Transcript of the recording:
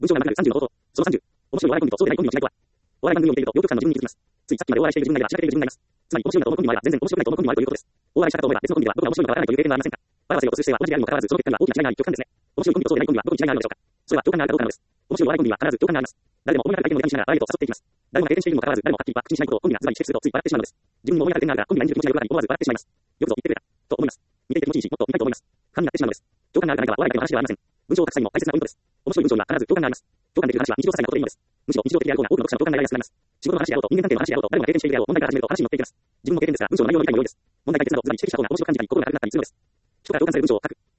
文章が長く30の冒頭。その30。面白いお笑いコンビとそうでないコンビの違いとは。お笑い番組を見ていると、両極端の自分に気づきます。ついさっきまでお笑いしている自分がいれば、仕掛けている自分がいます。つまり、面白いなと思うコンビの場合は、全然面白くないと思うコンビもあるということです。お笑いしたかと思えば、別のコンビでは、どこが面白いのかわからないという経験はありませんか。笑わせようとする姿勢は同じであるにもかかわらず、その結果には大きな違いがあり、極端ですね。面白いコンビとそうでないコンビは、どこに違いがあるのでしょうか。それは共感があるかどうかなのです。面白いお笑いコンビは必ず共感があります。誰でも思い当たる相手のネタにしながら、笑いと誘っていきます。誰もが経験しているにもかかわらず、誰もはっきりは口にしないことをコンビがズバリ指摘するとつい笑ってしまうのです。自分にも思い当たる点があるが、コンビが演じる気持ちがよくなり、思わず笑ってしまいます。よくぞ言ってくれた。と思います。見ていて気持ちいいし、もっと見たいと思います。ファンになってしまうのです。共感があるかないかは、お笑いだけの話ではありません。文章を書く際も大切なポイントです。面白い文章には必ず共感があります。共感できる話は日常些細なことでいいのです。むしろ日常的であろうが多くの読者の共感が得られやすくなります。仕事の話であろうと人間関係の話であろうと誰もが経験しているであろう問題から始めると話に乗っていきます。自分の経験ですが、文章の内容の理解も良いです。問題解決など、つまり指摘した方が面白く感じたり、心が軽くなったりするのです。人から共感される文章を書く。